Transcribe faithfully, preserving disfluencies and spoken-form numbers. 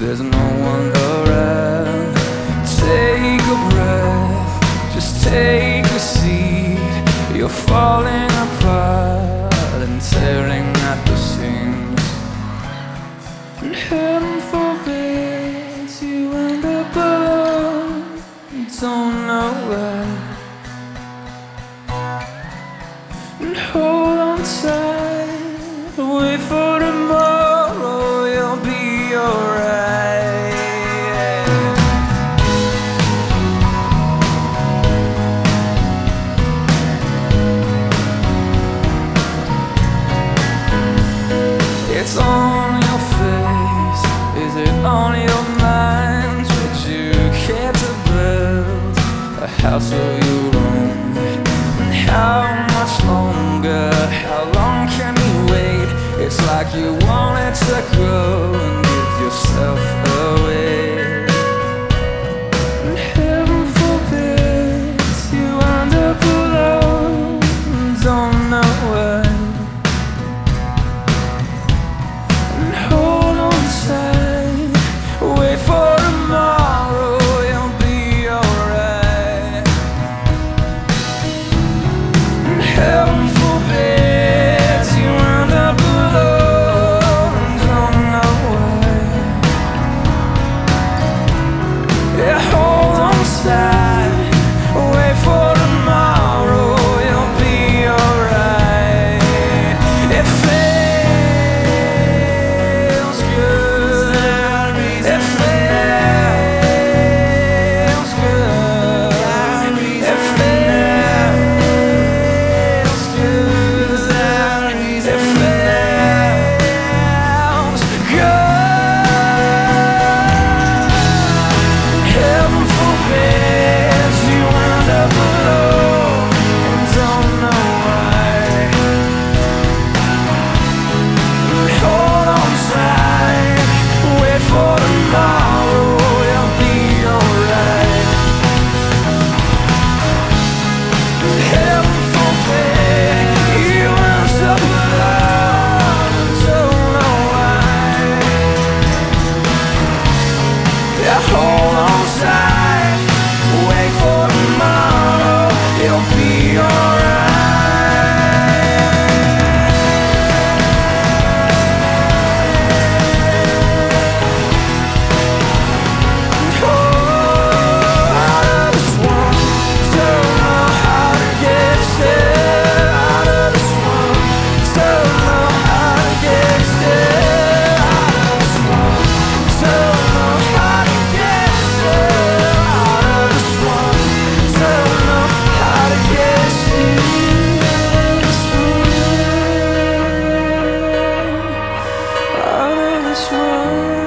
there's no one around. Take a breath, just take a seat. You're falling apart and tearing at the seams. And heaven forbid you end up alone, don't know where. And hold on tight, wait for tomorrow, you'll be alright. It's on your face, is it on your mind? Would you care to build a house of your own? And how much longer, how long can you wait? It's like you wanted to go and give yourself away. And heaven forbid you end up alone, don't know why. And hold on tight, wait for tomorrow, you'll be alright. And heaven forbid you end up alone, don't know why. Yeah, hold on tight, wait for tomorrow, you'll be alright. It feels good, it feels good, it feels good, it feels good. Heaven forbid you end up alone and don't know why. Hold on tight, wait for tomorrow, you'll be alright. Heaven forbid you end up alone and don't know why. Yeah, hold on tight, wait for tomorrow, you'll be alright. Oh, out of this one, don't know how to get still. Out of this one, don't know how to get still. Out of this one, don't know how to get still. Out of this one, don't know how to get still. Out of this one.